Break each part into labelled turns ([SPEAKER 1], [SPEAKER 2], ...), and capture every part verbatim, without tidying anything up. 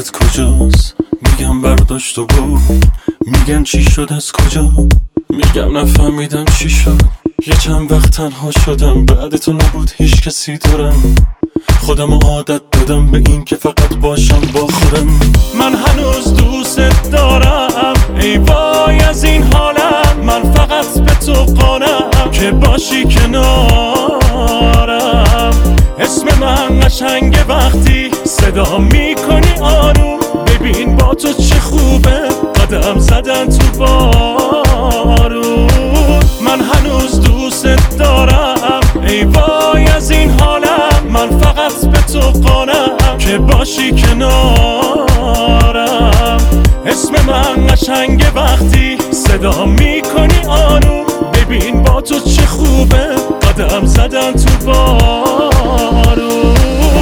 [SPEAKER 1] دلت کجاست؟ میگم برداشت و برو. میگن چی شد از کجا؟ میگم نفهمیدم چی شد. یه چند وقت تنها شدم، بعد تو نبود هیچ کسی دارم. خودم عادت دادم به این که فقط باشم با خودم. من هنوز دوست دارم، ای وای از این حالم. من فقط به تو قانم که باشی کنارم. اسم من قشنگه وقتی صدا میکنی آروم. ببین با تو چه خوبه قدم زدن تو بارون. من هنوز دوست دارم، ای وای از این حالم. من فقط به تو قانم که باشی کنارم. اسم من قشنگه وقتی صدا میکنی آروم. ببین با تو چه خوبه قدم زدن تو بارون.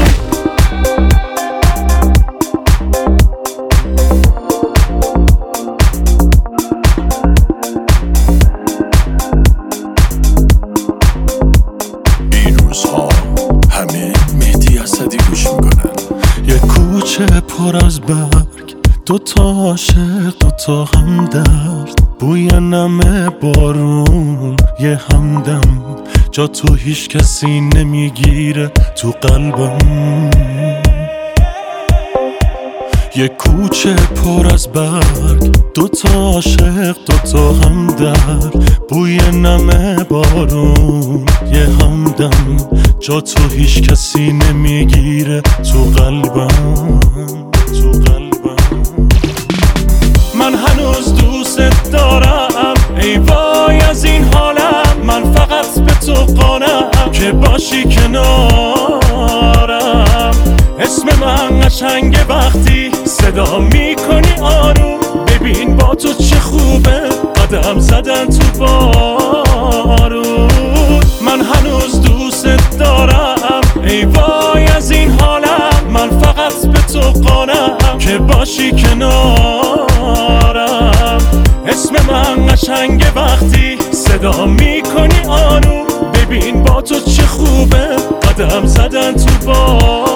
[SPEAKER 2] همه مهدی اسدی گوش میکنن.
[SPEAKER 1] یه کوچه پر از برگ، دوتا عاشق دوتا همدرد. بوی نم بارون یه همدم، جا تو هیچ کسی نمیگیره تو قلبم. یه کوچه پر از برگ، دوتا عاشق دوتا همدرد. بوی نم بارون یه همدم، جا تو هیچ کسی نمیگیره تو قلبم، تو قلبم. من هنوز دوست دارم، ای وای از این حالم. من فقط به تو قانم که باشی کنارم. اسم من قشنگه وقتی صدا میکنی آروم. ببین با تو چه خوبه قدم زدن تو بارون. من هنوز دوست دارم، ای وای از این حالم. من فقط به تو قانم که باشی کنارم. اسم من قشنگه وقتی صدا میکنی آروم. ببین با تو چه خوبه قدم زدن تو بارون.